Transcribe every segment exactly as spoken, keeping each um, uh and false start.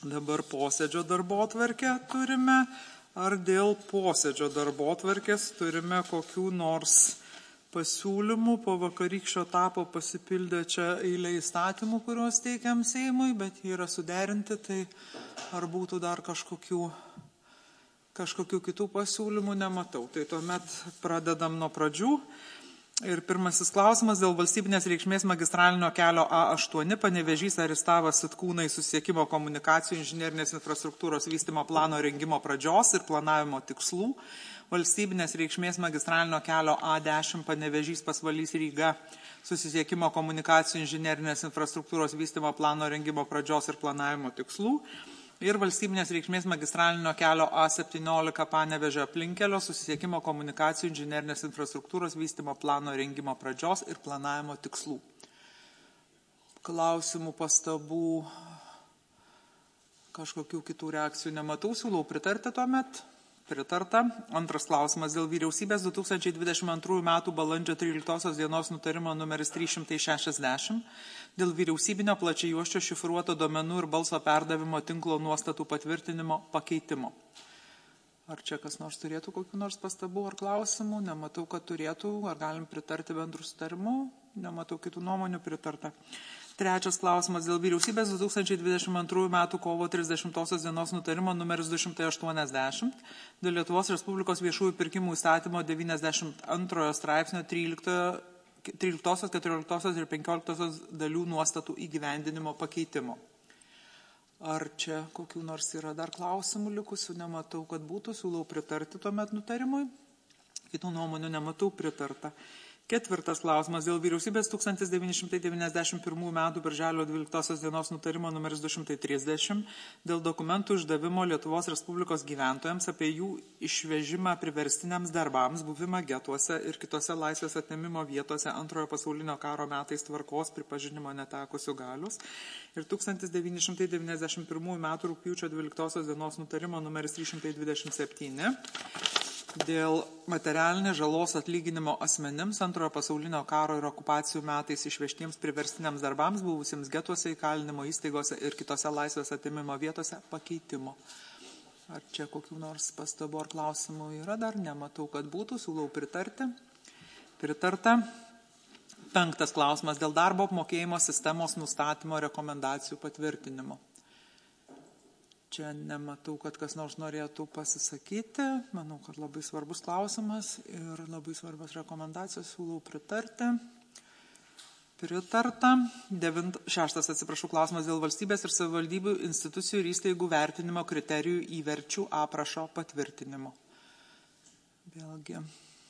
Dabar posėdžio darbotvarkę turime. Ar dėl posėdžio darbotvarkės turime kokių nors pasiūlymų? Po vakarykščio etapo pasipildė čia eilė įstatymų, kuriuos teikiam Seimui, bet jie yra suderinti, tai ar būtų dar kažkokių, kažkokių kitų pasiūlymų, nematau. Tai tuomet pradedam nuo pradžių. Ir pirmasis klausimas dėl valstybinės reikšmės magistralinio kelio A aštuoni Panevėžys Aristavas Sitkūnai susisiekimo komunikacijų inžinerinės infrastruktūros vystymo plano rengimo pradžios ir planavimo tikslų. Valstybinės reikšmės magistralinio kelio A dešimt Panevėžys Pasvalys Ryga susisiekimo komunikacijų inžinerinės infrastruktūros vystymo plano rengimo pradžios ir planavimo tikslų. Ir valstybinės reikšmės magistralinio kelio A septyniolika Panevėžio aplinkelio susisiekimo komunikacijų inžinerinės infrastruktūros vystymo plano rengimo pradžios ir planavimo tikslų. Klausimų, pastabų, kažkokių kitų reakcijų nematau, siūlau pritarti tuomet. Pritarta. Antras klausimas dėl vyriausybės du tūkstančiai dvidešimt antrųjų metų balandžio tryliktosios dienos nutarimo numeris trys šimtai šešiasdešimt dėl vyriausybinio plačiajuosčio šifruoto duomenų ir balso perdavimo tinklo nuostatų patvirtinimo pakeitimo. Ar čia kas nors turėtų kokių nors pastabų ar klausimų? Nematau, kad turėtų. Ar galim pritarti bendrų sutarimų? Nematau kitų nuomonių, pritarta. Trečias klausimas dėl vyriausybės du tūkstančiai dvidešimt antrųjų metų kovo trisdešimtosios dienos nutarimo numeris du šimtai aštuoniasdešimt dėl Lietuvos Respublikos viešųjų pirkimų įstatymo devyniasdešimt antrojo straipsnio tryliktosios, keturioliktosios ir penkioliktosios dalių nuostatų įgyvendinimo pakeitimo. Ar čia kokių nors yra dar klausimų likusių? Nematau, kad būtų. Siūlau pritarti tuomet nutarimui. Kitų nuomonių nematau, pritarta. Ketvirtas klausimas dėl vyriausybės tūkstantis devyni šimtai devyniasdešimt pirmųjų metų birželio dvyliktosios dienos nutarimo numeris du šimtai trisdešimt dėl dokumentų išdavimo Lietuvos Respublikos gyventojams apie jų išvežimą priverstiniams darbams, buvimą getuose ir kitose laisvės atėmimo vietose antrojo pasaulinio karo metais tvarkos pripažinimo netekusių galios ir tūkstantis devyni šimtai devyniasdešimt pirmųjų metų rugpjūčio dvyliktosios dienos nutarimo numeris trys šimtai dvidešimt septyni dėl materialinės žalos atlyginimo asmenims antrojo pasaulinio karo ir okupacijų metais išvežtiems priverstiniams darbams, buvusiems getuose, įkalinimo įstaigose ir kitose laisvės atėmimo vietose pakeitimo. Ar čia kokių nors pastabų ar klausimų yra dar? Nematau, kad būtų. Siūlau pritarti. Pritarta. Penktas klausimas dėl darbo apmokėjimo sistemos nustatymo rekomendacijų patvirtinimo. Čia nematau, kad kas nors norėtų pasisakyti. Manau, kad labai svarbus klausimas ir labai svarbios rekomendacijos, siūlau pritarti. Pritarta. Devint, šeštas, atsiprašau, klausimas dėl valstybės ir savivaldybių institucijų ir įstaigų vertinimo kriterijų įverčių aprašo patvirtinimo. Vėlgi,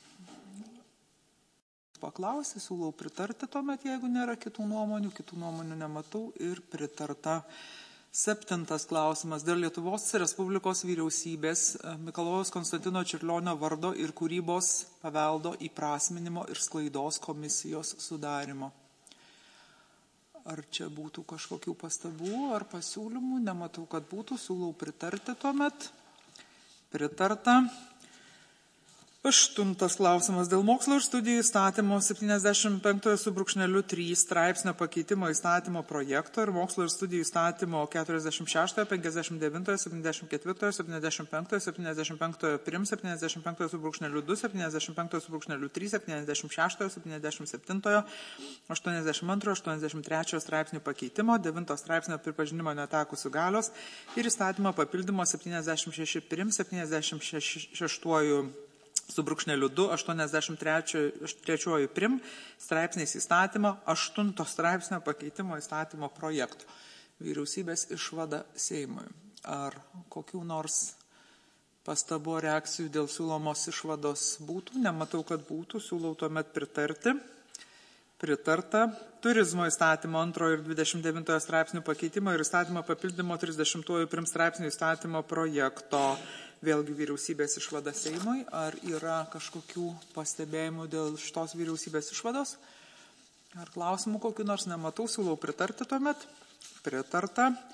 paklausė, siūlau pritarti tuomet, jeigu nėra kitų nuomonių. Kitų nuomonių nematau ir pritarta. Septintas klausimas dėl Lietuvos Respublikos vyriausybės Mikalojaus Konstantino Čiurlionio vardo ir kūrybos paveldo įprasminimo ir sklaidos komisijos sudarimo. Ar čia būtų kažkokių pastabų ar pasiūlymų? Nematau, kad būtų. Siūlau pritarti tuomet. Pritarta. Aštuntas klausimas dėl mokslo ir studijų įstatymo septyniasdešimt penktojo su brūkšneliu trys straipsnio pakeitimo įstatymo projekto ir mokslo ir studijų įstatymo keturiasdešimt šeštojo, penkiasdešimt devintojo, septyniasdešimt ketvirtojo, septyniasdešimt penktojo, septyniasdešimt penktojo prim, septyniasdešimt penktojo su brūkšneliu du, septyniasdešimt penktojo su brūkšneliu trys, septyniasdešimt šeštojo, septyniasdešimt septintojo, aštuoniasdešimt antrojo, aštuoniasdešimt trečiojo straipsnių pakeitimo, devintojo straipsnio pripažinimo netekusių galios ir įstatymo papildymo septyniasdešimt šeši prim, septyniasdešimt šeštojo su brūkšneliu du, aštuoniasdešimt trečiojo prim straipsniais įstatymo, aštunto straipsnio pakeitimo įstatymo projektų. Vyriausybės išvada Seimui. Ar kokių nors pastabų reakcijų dėl siūlomos išvados būtų? Nematau, kad būtų. Siūlau tuomet pritarti. Pritarta. Turizmo įstatymo antrojo ir dvidešimt devintojo straipsnių pakeitimo ir įstatymo papildymo trisdešimtojo prim straipsnių įstatymo projekto. Vėlgi vyriausybės išvada Seimui. Ar yra kažkokių pastebėjimų dėl šitos vyriausybės išvados? Ar klausimų kokių nors nematau, siūlau pritarti tuomet? Pritarta.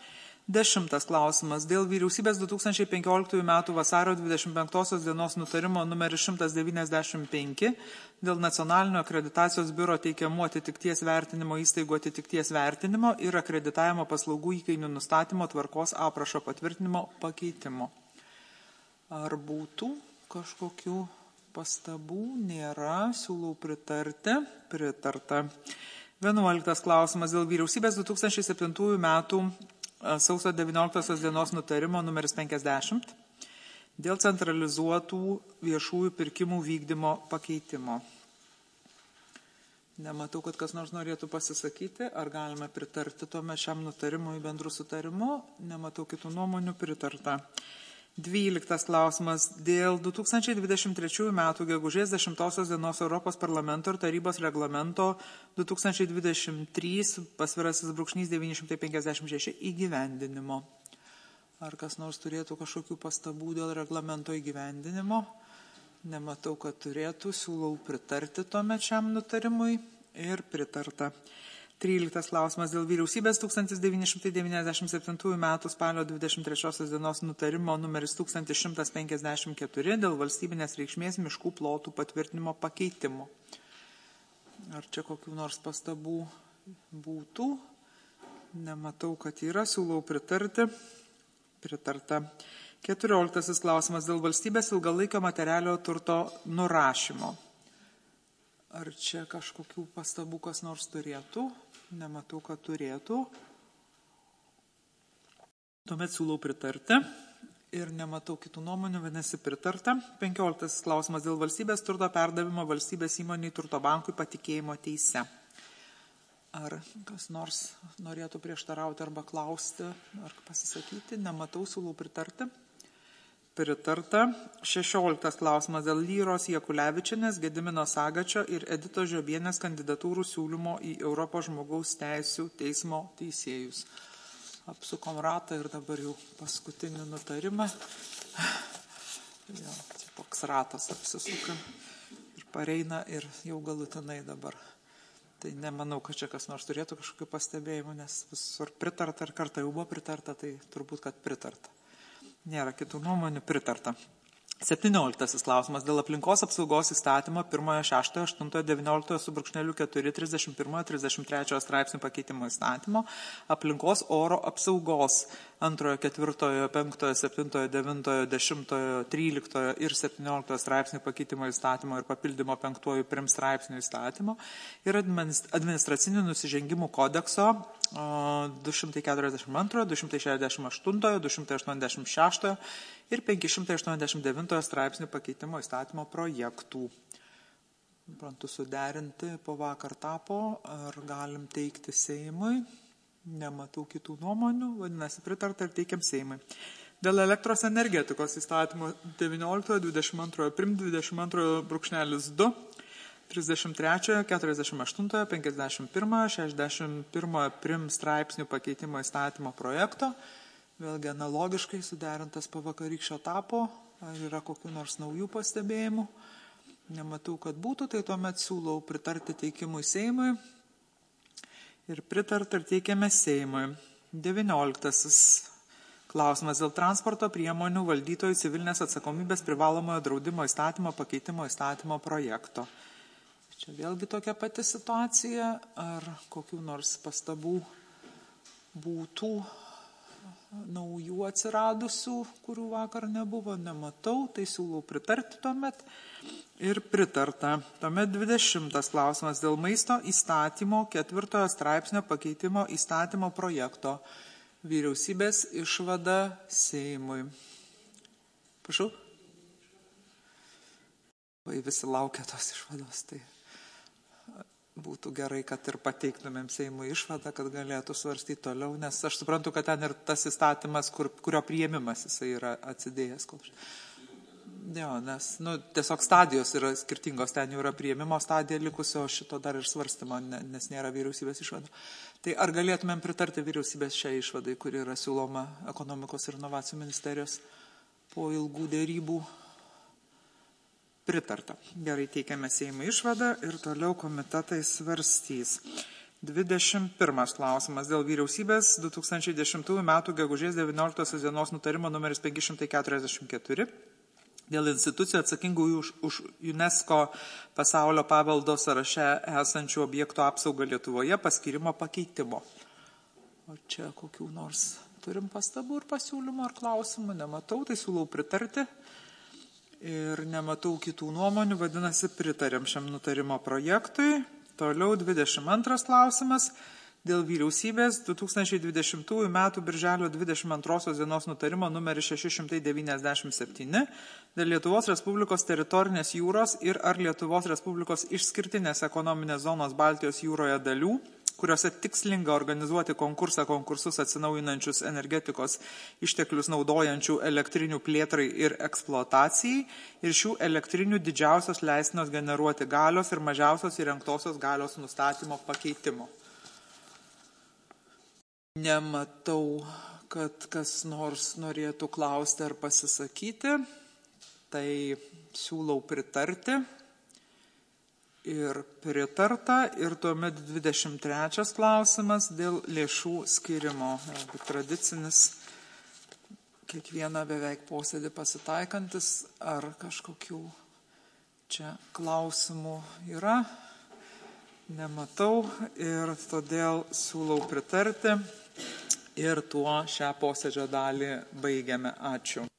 Dešimtas klausimas. Dėl vyriausybės du tūkstančiai penkioliktųjų metų vasario dvidešimt penktosios dienos nutarimo numeris šimtas devyniasdešimt penki dėl nacionalinio akreditacijos biuro teikiamų atitikties vertinimo įstaigų atitikties vertinimo ir akreditavimo paslaugų įkainių nustatymo tvarkos aprašo patvirtinimo pakeitimo. Ar būtų kažkokių pastabų? Nėra. Siūlau pritarti. Pritarta. Vienuoliktas klausimas. Dėl vyriausybės du tūkstančiai septintųjų metų sausio devynioliktosios dienos nutarimo numeris penkiasdešimt dėl centralizuotų viešųjų pirkimų vykdymo pakeitimo. Nematau, kad kas nors norėtų pasisakyti. Ar galime pritarti tuomet šiam nutarimui bendru sutarimu? Nematau kitų nuomonių. Pritarta. Dvyliktas klausimas. Dėl du tūkstančiai dvidešimt trečiųjų metų gegužės dešimtosios dienos Europos parlamento ir tarybos reglamento du tūkstančiai dvidešimt trys pasvirasis brūkšnys devyni šimtai penkiasdešimt šeši įgyvendinimo. Ar kas nors turėtų kažkokių pastabų dėl reglamento įgyvendinimo? Nematau, kad turėtų. Siūlau pritarti tuomet šiam nutarimui ir pritarta. Tryliktas klausimas. Dėl vyriausybės tūkstantis devyni šimtai devyniasdešimt septintųjų metų spalio dvidešimt trečiosios dienos nutarimo numeris tūkstantis šimtas penkiasdešimt keturi dėl valstybinės reikšmės miškų plotų patvirtinimo pakeitimo. Ar čia kokių nors pastabų būtų? Nematau, kad yra. Siūlau pritarti. Pritarta. Keturioliktasis klausimas. Dėl valstybės ilgalaikio materialio turto nurašymo. Ar čia kažkokių pastabų kas nors turėtų? Nematau, kad turėtų. Tuomet siūlau pritarti. Ir nematau kitų nuomonių, vadinasi pritarta. Penkioliktasis klausimas dėl valstybės turto perdavimo valstybės įmoniai turto bankui patikėjimo teise. Ar kas nors norėtų prieštarauti arba klausti, ar pasisakyti? Nematau, siūlau pritarti. Pritarta. Šešioliktas klausimas dėl Lyros Jakulevičienės, Gedimino Sagačio ir Editos Žiobienės kandidatūrų siūlymo į Europos žmogaus teisių teismo teisėjus. Apsukom ratą ir dabar jau paskutinį nutarimą. Ja, toks ratas apsisuka ir pareina ir jau galutinai dabar. Tai nemanau, kad čia kas nors turėtų kažkokių pastebėjimų, nes visur pritarta ir kartą jau buvo pritarta, tai turbūt, kad pritarta. Nėra kitų nuomonių. Pritarta. Septynioliktasis klausimas dėl aplinkos apsaugos įstatymo pirmojo, šeštojo, aštuntojo, devynioliktojo su brūkšneliu keturi, trisdešimt pirmojo, trisdešimt trečiojo straipsnių pakeitimo įstatymo, aplinkos oro apsaugos antrojo, ketvirtojo, penktojo, septintojo, devintojo, dešimtojo, tryliktojo ir septynioliktojo straipsnių pakeitimo įstatymo ir papildymo penktuoju prim straipsnių įstatymo ir administracinių nusižengimų kodekso du šimtai keturiasdešimt antrojo, du šimtai šešiasdešimt aštuntojo, du šimtai aštuoniasdešimt šeštojo ir penki šimtai aštuoniasdešimt devintojo straipsnių pakeitimo įstatymo projektų. Prantu suderinti po vakar tapo, ar galim teikti Seimui? Nematau kitų nuomonių, vadinasi pritarta ir teikiam Seimui. Dėl elektros energetikos įstatymo devynioliktojo, dvidešimt antrojo prim, dvidešimt antrojo brūkšnelis du, trisdešimt trečiojo, keturiasdešimt aštuntojo, penkiasdešimt pirmojo, šešiasdešimt pirmojo prim straipsnių pakeitimo įstatymo projekto. Vėlgi analogiškai suderintas po vakarykščio tapo. Ar yra kokių nors naujų pastebėjimų? Nematau, kad būtų, tai tuomet siūlau pritarti teikimui Seimui. Ir pritarti ir teikiame Seimui. Devynioliktasis klausimas dėl transporto priemonių valdytojų civilinės atsakomybės privalomojo draudimo įstatymo pakeitimo įstatymo projekto. Čia vėlgi tokia pati situacija. Ar kokių nors pastabų būtų? Naujų atsiradusių, kurių vakar nebuvo, nematau, tai siūlau pritarti tuomet ir pritarta. Tuomet dvidešimtas klausimas dėl maisto įstatymo ketvirtojo straipsnio pakeitimo įstatymo projekto. Vyriausybės išvada Seimui. Prašau? Vai visi laukia tos išvados, tai būtų gerai, kad ir pateiktumėm Seimui išvadą, kad galėtų svarstyti toliau, nes aš suprantu, kad ten ir tas įstatymas, kur, kurio priėmimas jisai yra atsidėjęs. Jo, nes nu, tiesiog stadijos yra skirtingos, ten jau yra priėmimo stadija likusio, šito dar ir svarstymo, nes nėra vyriausybės išvada. Tai ar galėtumėm pritarti vyriausybės šią išvadai, kuri yra siūloma ekonomikos ir inovacijų ministerijos po ilgų dėrybų? Pritarta. Gerai, teikiame Seimui išvadą ir toliau komitetai svarstys. dvidešimt pirmas klausimas dėl vyriausybės du tūkstančiai dešimtųjų metų gegužės devynioliktosios dienos nutarimo numeris penki šimtai keturiasdešimt keturi dėl institucijų atsakingų už, už UNESCO pasaulio paveldo sąraše esančių objektų apsaugą Lietuvoje paskirimo pakeitimo. O čia kokių nors turim pastabų ir pasiūlymų ar klausimų? Nematau, tai siūlau pritarti. Ir nematau kitų nuomonių, vadinasi, pritarėm šiam nutarimo projektui. Toliau dvidešimt antras klausimas dėl vyriausybės du tūkstančiai dvidešimtųjų metų birželio dvidešimt antrosios dienos nutarimo numeris šeši šimtai devyniasdešimt septyni dėl Lietuvos Respublikos teritorinės jūros ir ar Lietuvos Respublikos išskirtinės ekonominės zonos Baltijos jūroje dalių, kuriuose tikslinga organizuoti konkursą konkursus atsinaujinančius energetikos išteklius naudojančių elektrinių plėtrai ir eksploatacijai ir šių elektrinių didžiausios leistinos generuoti galios ir mažiausios įrengtosios galios nustatymo pakeitimo. Nematau, kad kas nors norėtų klausti ar pasisakyti, tai siūlau pritarti. Ir pritarta. Ir tuomet dvidešimt trečias klausimas dėl lėšų skirimo. Tradicinis kiekvieną beveik posėdį pasitaikantis. Ar kažkokių čia klausimų yra? Nematau ir todėl siūlau pritarti. Ir tuo šią posėdžio dalį baigiame. Ačiū.